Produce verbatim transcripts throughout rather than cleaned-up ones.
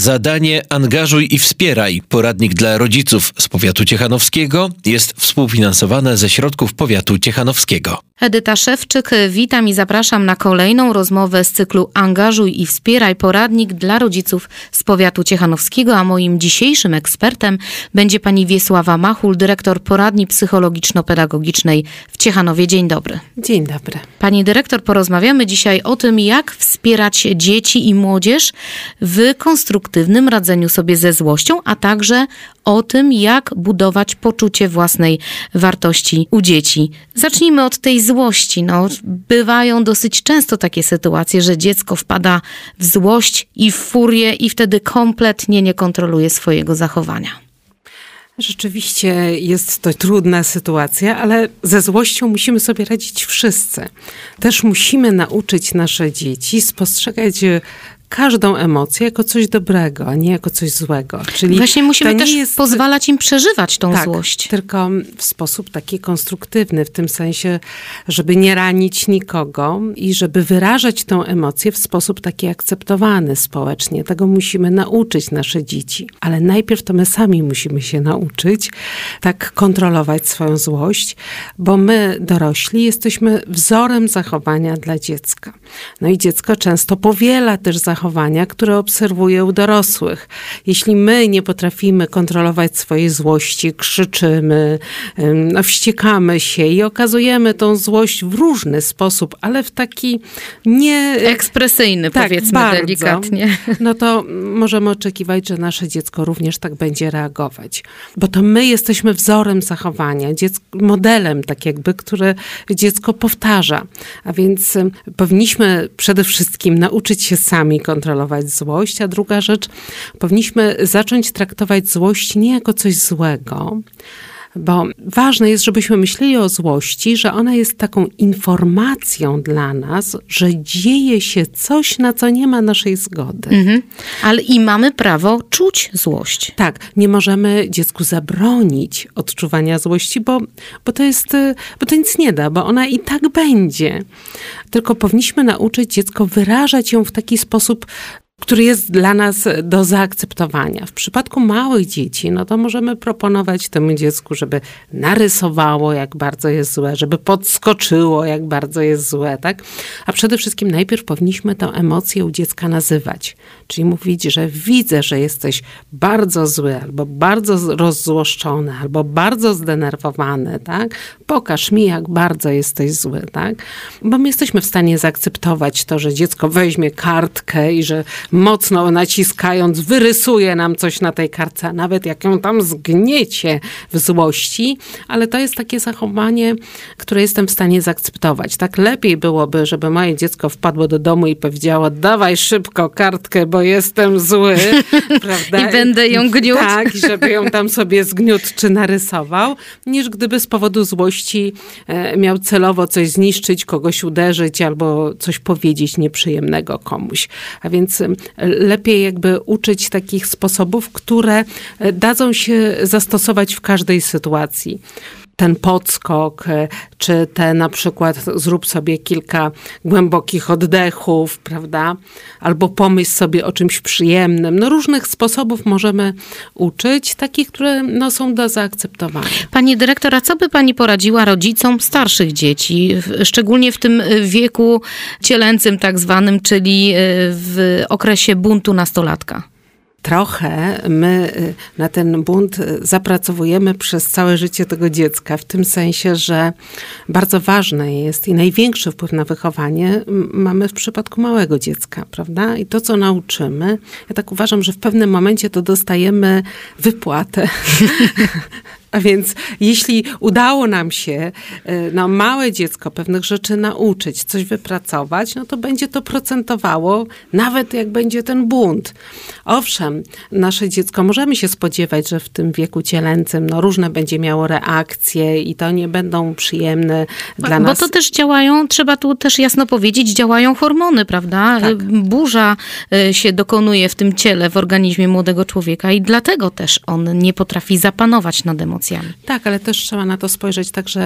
Zadanie Angażuj i Wspieraj, poradnik dla rodziców z powiatu ciechanowskiego, jest współfinansowane ze środków powiatu ciechanowskiego. Edyta Szewczyk, witam i zapraszam na kolejną rozmowę z cyklu Angażuj i Wspieraj, poradnik dla rodziców z powiatu ciechanowskiego, a moim dzisiejszym ekspertem będzie pani Wiesława Machul, dyrektor poradni psychologiczno-pedagogicznej w Ciechanowie. Dzień dobry. Dzień dobry. Pani dyrektor, porozmawiamy dzisiaj o tym, jak wspierać dzieci i młodzież w konstruktywnym radzeniu sobie ze złością, a także o tym, jak budować poczucie własnej wartości u dzieci. Zacznijmy od tej złości. No, bywają dosyć często takie sytuacje, że dziecko wpada w złość i w furię i wtedy kompletnie nie kontroluje swojego zachowania. Rzeczywiście jest to trudna sytuacja, ale ze złością musimy sobie radzić wszyscy. Też musimy nauczyć nasze dzieci spostrzegać każdą emocję jako coś dobrego, a nie jako coś złego. Czyli właśnie musimy też jest... pozwalać im przeżywać tą tak, złość. Tylko w sposób taki konstruktywny, w tym sensie, żeby nie ranić nikogo i żeby wyrażać tą emocję w sposób taki akceptowany społecznie. Tego musimy nauczyć nasze dzieci. Ale najpierw to my sami musimy się nauczyć tak kontrolować swoją złość, bo my, dorośli, jesteśmy wzorem zachowania dla dziecka. No i dziecko często powiela też zachowania, które obserwuje u dorosłych. Jeśli my nie potrafimy kontrolować swojej złości, krzyczymy, no, wściekamy się i okazujemy tą złość w różny sposób, ale w taki nie... ekspresyjny, tak, powiedzmy bardzo, delikatnie. No to możemy oczekiwać, że nasze dziecko również tak będzie reagować. Bo to my jesteśmy wzorem zachowania, dziecko, modelem tak jakby, który dziecko powtarza. A więc powinniśmy przede wszystkim nauczyć się sami kontrolować złość, a druga rzecz, powinniśmy zacząć traktować złość nie jako coś złego, bo ważne jest, żebyśmy myśleli o złości, że ona jest taką informacją dla nas, że dzieje się coś, na co nie ma naszej zgody. Mhm. Ale i mamy prawo czuć złość. Tak, nie możemy dziecku zabronić odczuwania złości, bo, bo, to jest, bo to nic nie da, bo ona i tak będzie. Tylko powinniśmy nauczyć dziecko wyrażać ją w taki sposób, który jest dla nas do zaakceptowania. W przypadku małych dzieci, no to możemy proponować temu dziecku, żeby narysowało, jak bardzo jest złe, żeby podskoczyło, jak bardzo jest złe, tak? A przede wszystkim najpierw powinniśmy tę emocję u dziecka nazywać. Czyli mówić, że widzę, że jesteś bardzo zły, albo bardzo rozzłoszczony, albo bardzo zdenerwowany, tak? Pokaż mi, jak bardzo jesteś zły, tak? Bo my jesteśmy w stanie zaakceptować to, że dziecko weźmie kartkę i że mocno naciskając wyrysuje nam coś na tej kartce, nawet jak ją tam zgniecie w złości, ale to jest takie zachowanie, które jestem w stanie zaakceptować. Tak lepiej byłoby, żeby moje dziecko wpadło do domu i powiedziało: dawaj szybko kartkę, bo jestem zły, prawda? I będę ją gniótł. Tak, żeby ją tam sobie zgniótł czy narysował, niż gdyby z powodu złości e, miał celowo coś zniszczyć, kogoś uderzyć albo coś powiedzieć nieprzyjemnego komuś. A więc lepiej jakby uczyć takich sposobów, które dadzą się zastosować w każdej sytuacji. Ten podskok, czy te na przykład zrób sobie kilka głębokich oddechów, prawda? Albo pomyśl sobie o czymś przyjemnym. No różnych sposobów możemy uczyć, takich, które no, są do zaakceptowania. Pani dyrektor, a co by pani poradziła rodzicom starszych dzieci, szczególnie w tym wieku cielęcym tak zwanym, czyli w okresie buntu nastolatka? Trochę my na ten bunt zapracowujemy przez całe życie tego dziecka, w tym sensie, że bardzo ważne jest i największy wpływ na wychowanie mamy w przypadku małego dziecka, prawda? I to, co nauczymy, ja tak uważam, że w pewnym momencie to dostajemy wypłatę. A więc jeśli udało nam się no, małe dziecko pewnych rzeczy nauczyć, coś wypracować, no to będzie to procentowało, nawet jak będzie ten bunt. Owszem, nasze dziecko, możemy się spodziewać, że w tym wieku cielęcym no, różne będzie miało reakcje i to nie będą przyjemne dla Bo nas. Bo to też działają, trzeba tu też jasno powiedzieć, działają hormony, prawda? Tak. Burza się dokonuje w tym ciele, w organizmie młodego człowieka i dlatego też on nie potrafi zapanować nad emocjami. emocjami. Tak, ale też trzeba na to spojrzeć tak, że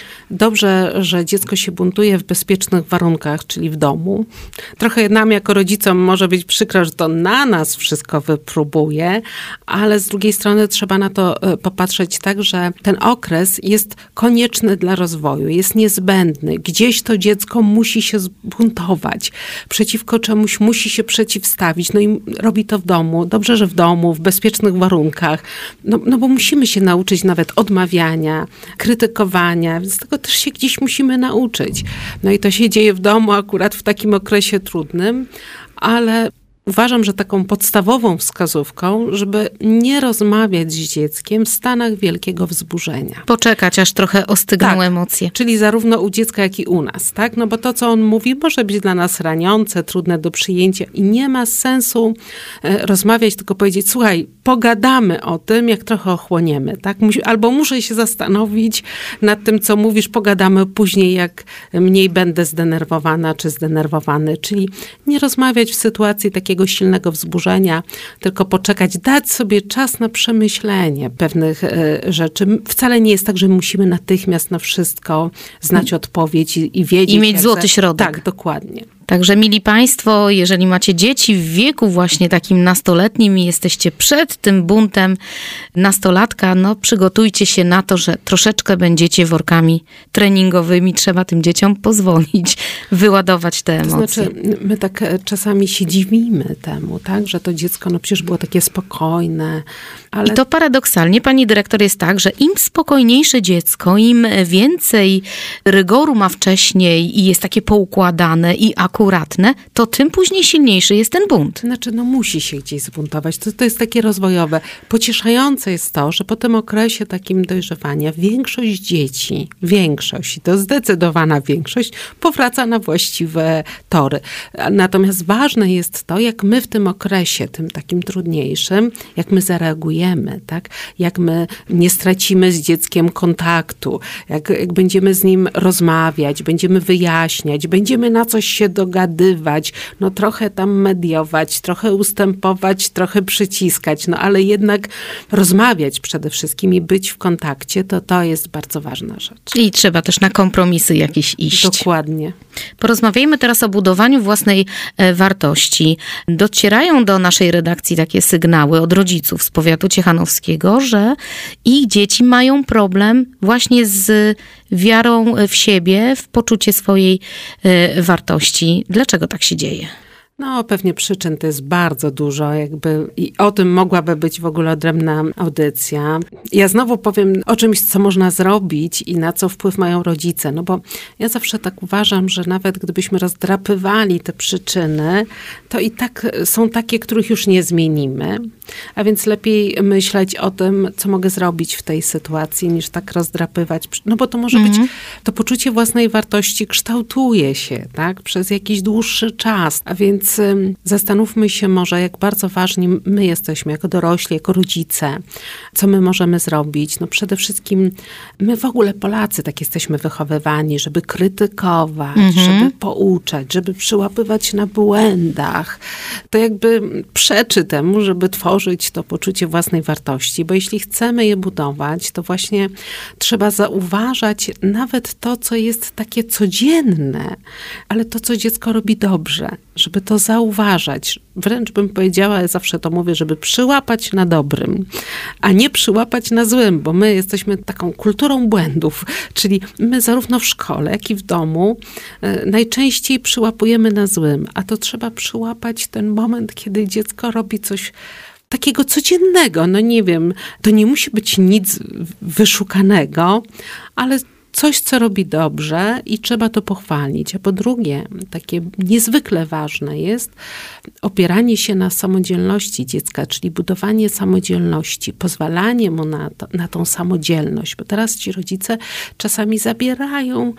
dobrze, że dziecko się buntuje w bezpiecznych warunkach, czyli w domu. Trochę nam jako rodzicom może być przykro, że to na nas wszystko wypróbuje, ale z drugiej strony trzeba na to popatrzeć tak, że ten okres jest konieczny dla rozwoju, jest niezbędny. Gdzieś to dziecko musi się zbuntować, przeciwko czemuś musi się przeciwstawić. No i robi to w domu. Dobrze, że w domu, w bezpiecznych warunkach. No, no bo musimy się nauczyć nawet odmawiania, krytykowania, więc tego też się gdzieś musimy nauczyć. No i to się dzieje w domu akurat w takim okresie trudnym, ale uważam, że taką podstawową wskazówką, żeby nie rozmawiać z dzieckiem w stanach wielkiego wzburzenia. Poczekać, aż trochę ostygną tak, emocje. Czyli zarówno u dziecka, jak i u nas, tak? No bo to, co on mówi, może być dla nas raniące, trudne do przyjęcia i nie ma sensu e, rozmawiać, tylko powiedzieć, słuchaj, pogadamy o tym, jak trochę ochłoniemy, tak? Albo muszę się zastanowić nad tym, co mówisz, pogadamy później, jak mniej będę zdenerwowana czy zdenerwowany. Czyli nie rozmawiać w sytuacji takiego silnego wzburzenia, tylko poczekać, dać sobie czas na przemyślenie pewnych e, rzeczy. Wcale nie jest tak, że musimy natychmiast na wszystko znać odpowiedź i, i wiedzieć. I mieć złoty środek. Tak, dokładnie. Także mili Państwo, jeżeli macie dzieci w wieku właśnie takim nastoletnim i jesteście przed tym buntem nastolatka, no przygotujcie się na to, że troszeczkę będziecie workami treningowymi. Trzeba tym dzieciom pozwolić wyładować te emocje. To znaczy, my tak czasami się dziwimy temu, tak, że to dziecko no przecież było takie spokojne. Ale... I to paradoksalnie, pani dyrektor, jest tak, że im spokojniejsze dziecko, im więcej rygoru ma wcześniej i jest takie poukładane i akuratne, to tym później silniejszy jest ten bunt. Znaczy, no musi się gdzieś zbuntować. To, to jest takie rozwojowe. Pocieszające jest to, że po tym okresie takim dojrzewania większość dzieci, większość, to zdecydowana większość, powraca na właściwe tory. Natomiast ważne jest to, jak my w tym okresie, tym takim trudniejszym, jak my zareagujemy, tak? Jak my nie stracimy z dzieckiem kontaktu, jak, jak będziemy z nim rozmawiać, będziemy wyjaśniać, będziemy na coś się dogadywać, no trochę tam mediować, trochę ustępować, trochę przyciskać, no ale jednak rozmawiać przede wszystkim i być w kontakcie, to to jest bardzo ważna rzecz. I trzeba też na kompromisy jakieś iść. Dokładnie. Porozmawiajmy teraz o budowaniu własnej e, wartości. Docierają do naszej redakcji takie sygnały od rodziców z powiatu ciechanowskiego, że ich dzieci mają problem właśnie z wiarą w siebie, w poczucie swojej e, wartości. Dlaczego tak się dzieje? No, pewnie przyczyn to jest bardzo dużo, jakby i o tym mogłaby być w ogóle odrębna audycja. Ja znowu powiem o czymś, co można zrobić i na co wpływ mają rodzice, no bo ja zawsze tak uważam, że nawet gdybyśmy rozdrapywali te przyczyny, to i tak są takie, których już nie zmienimy, a więc lepiej myśleć o tym, co mogę zrobić w tej sytuacji, niż tak rozdrapywać, no bo to może mhm. być, to poczucie własnej wartości kształtuje się, tak, przez jakiś dłuższy czas, a więc Więc zastanówmy się może, jak bardzo ważni my jesteśmy jako dorośli, jako rodzice. Co my możemy zrobić? No przede wszystkim my w ogóle Polacy tak jesteśmy wychowywani, żeby krytykować, mhm. żeby pouczać, żeby przyłapywać na błędach. To jakby przeczy temu, żeby tworzyć to poczucie własnej wartości, bo jeśli chcemy je budować, to właśnie trzeba zauważać nawet to, co jest takie codzienne, ale to, co dziecko robi dobrze, żeby to zauważać. Wręcz bym powiedziała, ja zawsze to mówię, żeby przyłapać na dobrym, a nie przyłapać na złym, bo my jesteśmy taką kulturą błędów, czyli my zarówno w szkole, jak i w domu y, najczęściej przyłapujemy na złym, a to trzeba przyłapać ten moment, kiedy dziecko robi coś takiego codziennego. No nie wiem, to nie musi być nic wyszukanego, ale coś, co robi dobrze i trzeba to pochwalić. A po drugie, takie niezwykle ważne jest opieranie się na samodzielności dziecka, czyli budowanie samodzielności, pozwalanie mu na, to, na tą samodzielność. Bo teraz ci rodzice czasami zabierają,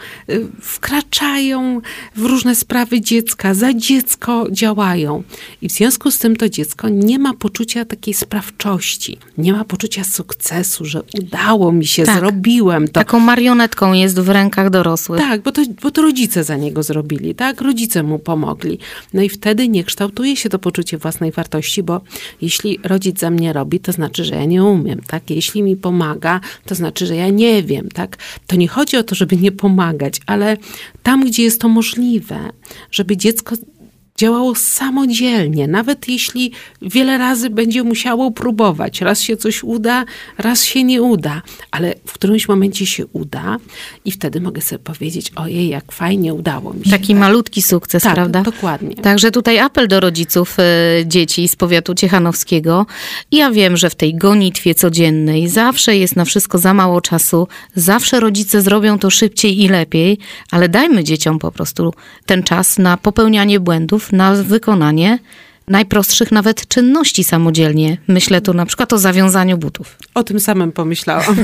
wkraczają w różne sprawy dziecka, za dziecko działają. I w związku z tym to dziecko nie ma poczucia takiej sprawczości, nie ma poczucia sukcesu, że udało mi się, tak, zrobiłem to. Taką marionetką opieką jest w rękach dorosłych. Tak, bo to, bo to rodzice za niego zrobili, tak? Rodzice mu pomogli. No i wtedy nie kształtuje się to poczucie własnej wartości, bo jeśli rodzic za mnie robi, to znaczy, że ja nie umiem, tak? Jeśli mi pomaga, to znaczy, że ja nie wiem, tak? To nie chodzi o to, żeby nie pomagać, ale tam, gdzie jest to możliwe, żeby dziecko działało samodzielnie, nawet jeśli wiele razy będzie musiało próbować. Raz się coś uda, raz się nie uda, ale w którymś momencie się uda i wtedy mogę sobie powiedzieć, ojej, jak fajnie udało mi się. Taki tak? malutki sukces, tak, prawda? Dokładnie. Także tutaj apel do rodziców y, dzieci z powiatu ciechanowskiego. Ja wiem, że w tej gonitwie codziennej zawsze jest na wszystko za mało czasu, zawsze rodzice zrobią to szybciej i lepiej, ale dajmy dzieciom po prostu ten czas na popełnianie błędów, na wykonanie najprostszych nawet czynności samodzielnie. Myślę tu na przykład o zawiązaniu butów. O tym samym pomyślałam.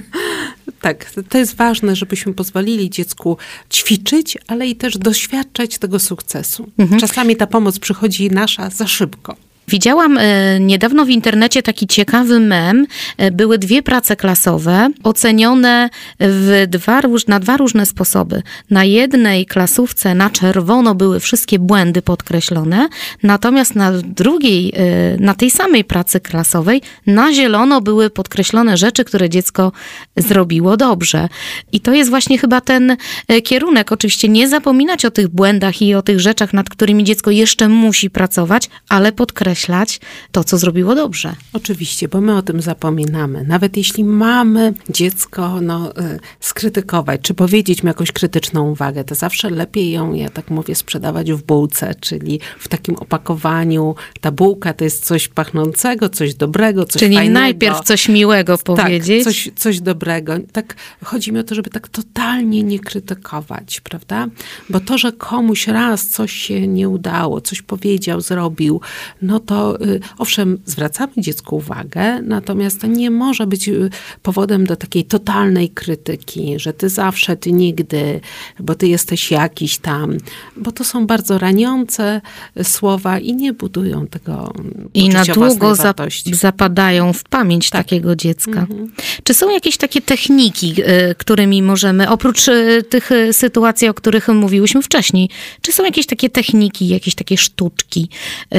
Tak, to jest ważne, żebyśmy pozwolili dziecku ćwiczyć, ale i też doświadczać tego sukcesu. Mhm. Czasami ta pomoc przychodzi nasza za szybko. Widziałam e, niedawno w internecie taki ciekawy mem. E, były dwie prace klasowe ocenione w dwa, na dwa różne sposoby. Na jednej klasówce na czerwono były wszystkie błędy podkreślone, natomiast na drugiej, e, na tej samej pracy klasowej na zielono były podkreślone rzeczy, które dziecko zrobiło dobrze. I to jest właśnie chyba ten e, kierunek. Oczywiście nie zapominać o tych błędach i o tych rzeczach, nad którymi dziecko jeszcze musi pracować, ale podkreślać to, co zrobiło dobrze. Oczywiście, bo my o tym zapominamy. Nawet jeśli mamy dziecko no, skrytykować, czy powiedzieć mu jakąś krytyczną uwagę, to zawsze lepiej ją, ja tak mówię, sprzedawać w bułce, czyli w takim opakowaniu. Ta bułka to jest coś pachnącego, coś dobrego, coś czyli fajnego. Czyli najpierw coś miłego powiedzieć. Tak, coś, coś dobrego. Tak, chodzi mi o to, żeby tak totalnie nie krytykować, prawda? Bo to, że komuś raz coś się nie udało, coś powiedział, zrobił, no to y, owszem, zwracamy dziecku uwagę, natomiast to nie może być y, powodem do takiej totalnej krytyki, że ty zawsze, ty nigdy, bo ty jesteś jakiś tam, bo to są bardzo raniące słowa i nie budują tego i na długo wartości. Zapadają w pamięć tak. takiego dziecka. Mhm. Czy są jakieś takie techniki, y, którymi możemy, oprócz y, tych y, sytuacji, o których mówiłyśmy wcześniej, czy są jakieś takie techniki, jakieś takie sztuczki,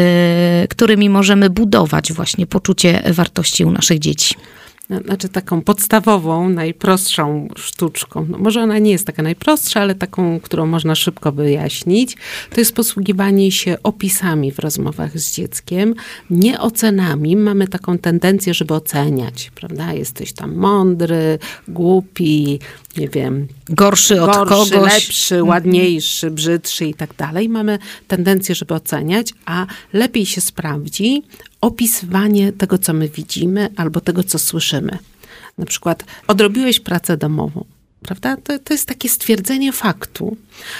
y, którymi możemy budować właśnie poczucie wartości u naszych dzieci? Znaczy taką podstawową, najprostszą sztuczką, no może ona nie jest taka najprostsza, ale taką, którą można szybko wyjaśnić, to jest posługiwanie się opisami w rozmowach z dzieckiem, nie ocenami. Mamy taką tendencję, żeby oceniać, prawda? Jesteś tam mądry, głupi, nie wiem, gorszy od gorszy, kogoś. lepszy, ładniejszy, brzydszy i tak dalej. Mamy tendencję, żeby oceniać, a lepiej się sprawdzi opisywanie tego, co my widzimy albo tego, co słyszymy. Na przykład odrobiłeś pracę domową, prawda? To, to jest takie stwierdzenie faktu,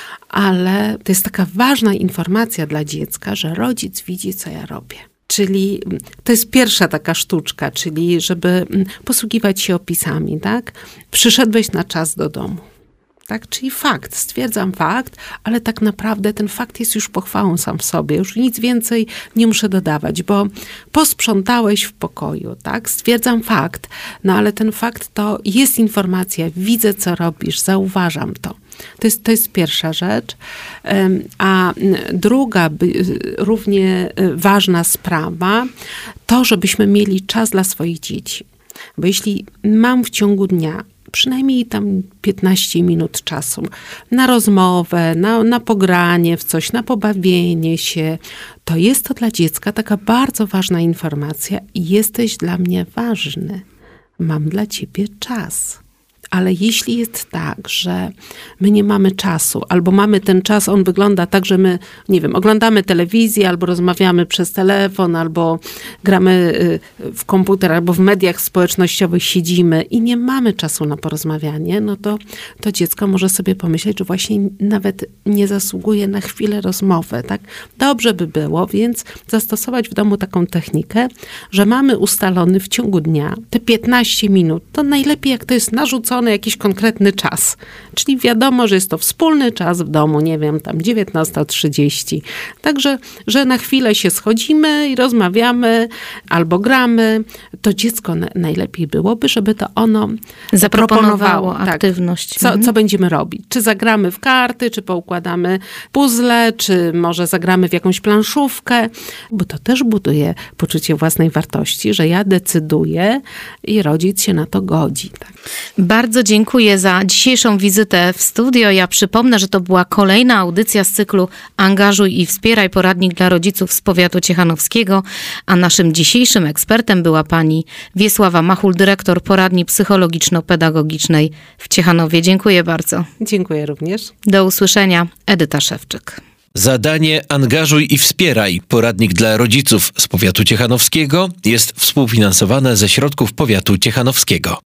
ale to jest taka ważna informacja dla dziecka, że rodzic widzi, co ja robię. Czyli to jest pierwsza taka sztuczka, czyli żeby posługiwać się opisami, tak? Przyszedłeś na czas do domu. Tak? Czyli fakt, stwierdzam fakt, ale tak naprawdę ten fakt jest już pochwałą sam w sobie. Już nic więcej nie muszę dodawać, bo posprzątałeś w pokoju, tak? Stwierdzam fakt, no ale ten fakt to jest informacja, widzę, co robisz, zauważam to. To jest, to jest pierwsza rzecz. A druga, równie ważna sprawa, to żebyśmy mieli czas dla swoich dzieci. Bo jeśli mam w ciągu dnia przynajmniej tam piętnaście minut czasu na rozmowę, na, na pogranie w coś, na pobawienie się, to jest to dla dziecka taka bardzo ważna informacja. Jesteś dla mnie ważny. Mam dla ciebie czas. Ale jeśli jest tak, że my nie mamy czasu, albo mamy ten czas, on wygląda tak, że my, nie wiem, oglądamy telewizję, albo rozmawiamy przez telefon, albo gramy w komputer, albo w mediach społecznościowych siedzimy i nie mamy czasu na porozmawianie, no to, to dziecko może sobie pomyśleć, że właśnie nawet nie zasługuje na chwilę rozmowy, tak? Dobrze by było, więc zastosować w domu taką technikę, że mamy ustalony w ciągu dnia te piętnaście minut. To najlepiej, jak to jest narzucone wyznaczony jakiś konkretny czas. Czyli wiadomo, że jest to wspólny czas w domu, nie wiem, tam dziewiętnasta trzydzieści. Także, że na chwilę się schodzimy i rozmawiamy albo gramy. To dziecko na, najlepiej byłoby, żeby to ono zaproponowało tak, aktywność. co, Mhm. co będziemy robić. Czy zagramy w karty, czy poukładamy puzzle, czy może zagramy w jakąś planszówkę, bo to też buduje poczucie własnej wartości, że ja decyduję i rodzic się na to godzi. Tak. Bardzo dziękuję za dzisiejszą wizytę w studio. Ja przypomnę, że to była kolejna audycja z cyklu Angażuj i wspieraj, poradnik dla rodziców z powiatu ciechanowskiego, a naszym dzisiejszym ekspertem była pani Wiesława Machul, dyrektor poradni psychologiczno-pedagogicznej w Ciechanowie. Dziękuję bardzo. Dziękuję również. Do usłyszenia. Edyta Szewczyk. Zadanie Angażuj i wspieraj, poradnik dla rodziców z powiatu ciechanowskiego jest współfinansowane ze środków powiatu ciechanowskiego.